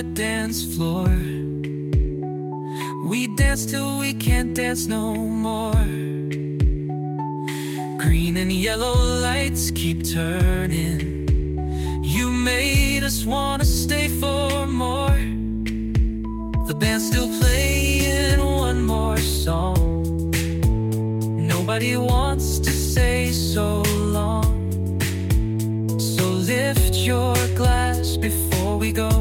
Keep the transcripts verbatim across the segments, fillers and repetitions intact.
the dance floor. We dance till we can't dance no more. Green and yellow lights keep turning. You made us wanna stay for more. The band's still playing one more song. Nobody wants to say so long. So lift your glass before we go.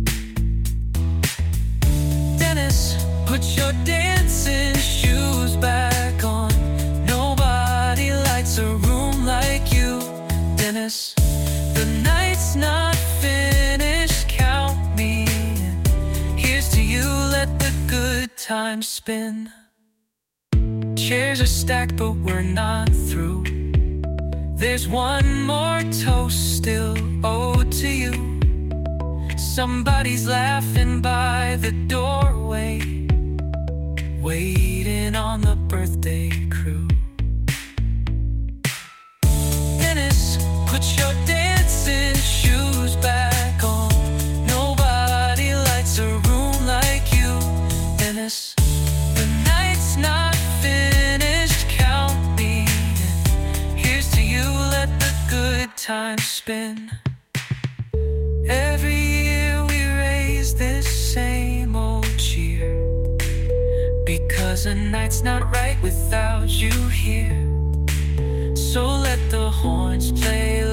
Dennis, put your dancing shoes back on. Nobody lights a room like you, Dennis. The night's not finished, count me in. Here's to you, let the good times spin. Chairs are stacked but we're not through. There's one more toast still owed to you. Somebody's laughing by the doorway, waiting on the birthday crew. Dennis, put your dancing shoes back on. Nobody lights a room like you, Dennis. The night's not finished, count me in. Here's to you, let the good times spin. Every year we raise this same old cheer, because a night's not right without you here. So let the horns play